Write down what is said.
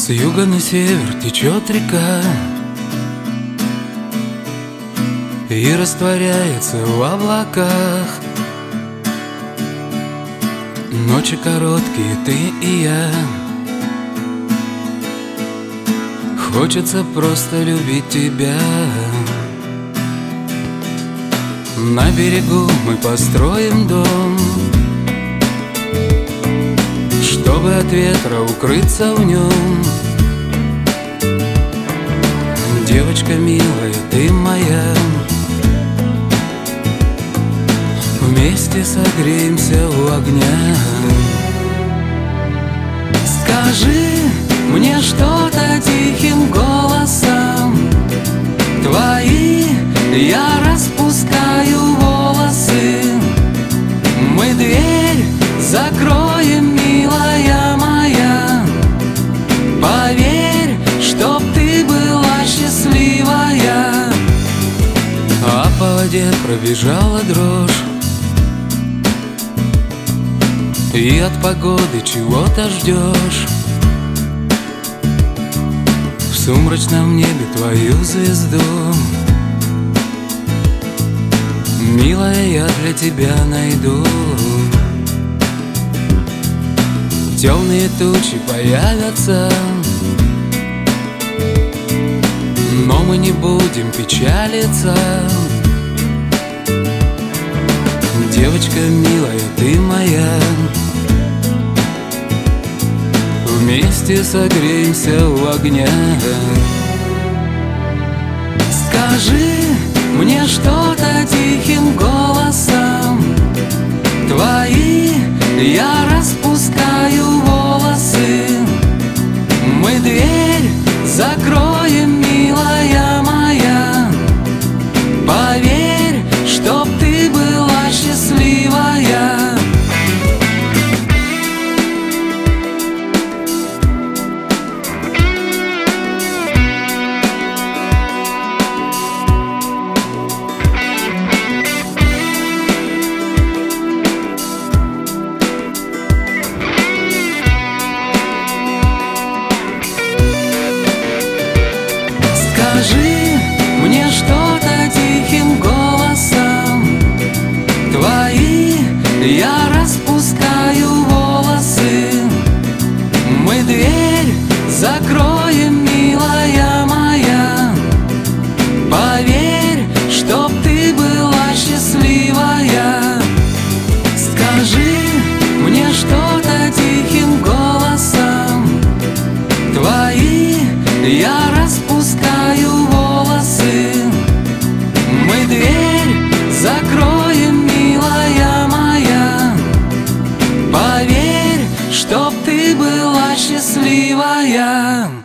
С юга на север течет река и растворяется в облаках. Ночи короткие, ты и я. Хочется просто любить тебя. На берегу мы построим дом, чтобы от ветра укрыться в нем. Девочка милая, ты моя. Вместе согреемся у огня. Скажи мне что-то тихим голосом. Твои я распускаю волосы. Мы дверь закроем, милая моя. Поверь, чтоб ты была счастливая. А по воде пробежала дрожь, и от погоды чего-то ждешь. В сумрачном небе твою звезду, милая, я для тебя найду. Темные тучи появятся, но мы не будем печалиться. Девочка милая, ты моя. Вместе согреемся у огня. Скажи мне что-то тихим голосом. Твои я распускаю волосы. Мы дверь закроем, милая моя. Поверь, чтоб ты была счастливая. Скажи мне что-то тихим голосом. Твои я распускаю волосы. Мы дверь закроем, милая моя. Поверь, чтоб ты была счастливая. Скажи мне что-то тихим голосом. Твои я распускаю волосы. Мы дверь закроем, милая моя. Поверь, чтоб ты была счастливая.